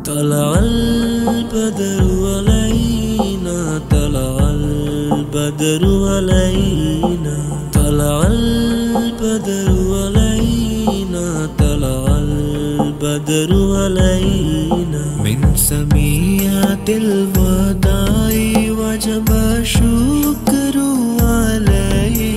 طلع البدر علينا، طلع البدر علينا، طلع البدر علينا، طلع البدر علينا. من سميات الوداع وجب الشكر علينا.